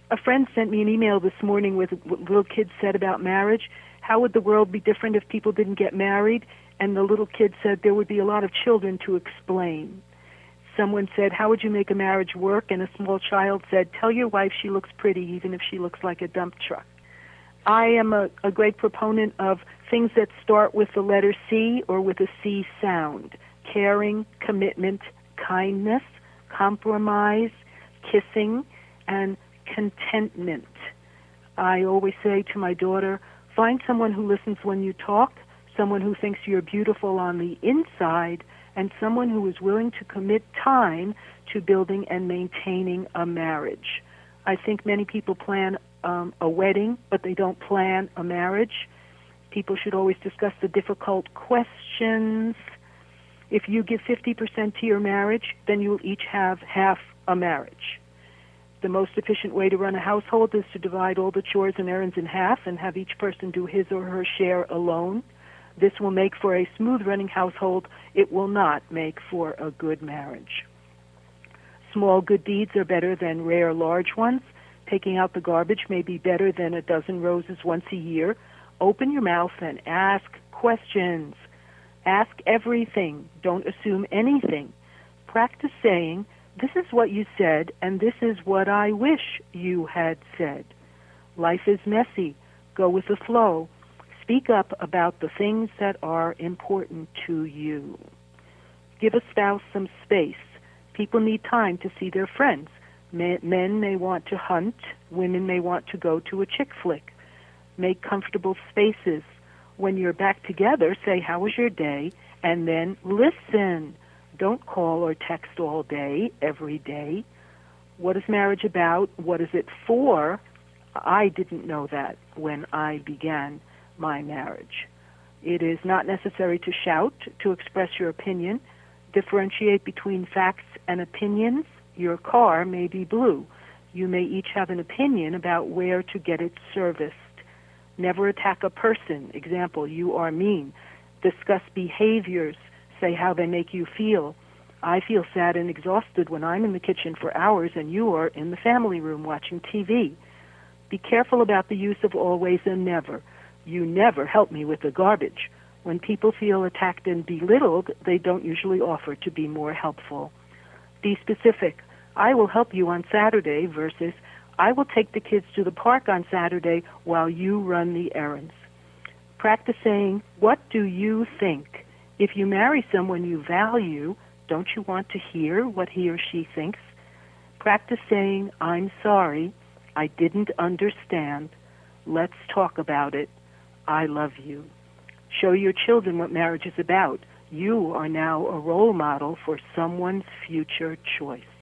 A friend sent me an email this morning with what little kids said about marriage. How would the world be different if people didn't get married? And the little kid said there would be a lot of children to explain. Someone said, how would you make a marriage work? And a small child said, tell your wife she looks pretty even if she looks like a dump truck. I am a great proponent of things that start with the letter C or with a C sound. Caring, commitment, kindness, compromise, kissing, and contentment. I always say to my daughter, find someone who listens when you talk, someone who thinks you're beautiful on the inside, and someone who is willing to commit time to building and maintaining a marriage. I think many people plan a wedding, but they don't plan a marriage. People should always discuss the difficult questions. If you give 50% to your marriage, then you will each have half a marriage. The most efficient way to run a household is to divide all the chores and errands in half and have each person do his or her share alone. This will make for a smooth-running household. It will not make for a good marriage. Small good deeds are better than rare large ones. Taking out the garbage may be better than a dozen roses once a year. Open your mouth and ask questions. Ask everything. Don't assume anything. Practice saying, this is what you said, and this is what I wish you had said. Life is messy. Go with the flow. Speak up about the things that are important to you. Give a spouse some space. People need time to see their friends. Men may want to hunt. Women may want to go to a chick flick. Make comfortable spaces. When you're back together, say, how was your day? And then listen. Don't call or text all day, every day. What is marriage about? What is it for? I didn't know that when I began my marriage. It is not necessary to shout to express your opinion. Differentiate between facts and opinions. Your car may be blue. You may each have an opinion about where to get it serviced. Never attack a person. Example, you are mean. Discuss behaviors. Say how they make you feel. I feel sad and exhausted when I'm in the kitchen for hours and you are in the family room watching TV. Be careful about the use of always and never. You never help me with the garbage. When people feel attacked and belittled, they don't usually offer to be more helpful. Be specific. I will help you on Saturday versus I will take the kids to the park on Saturday while you run the errands. Practice saying, what do you think? If you marry someone you value, don't you want to hear what he or she thinks? Practice saying, I'm sorry, I didn't understand. Let's talk about it. I love you. Show your children what marriage is about. You are now a role model for someone's future choice.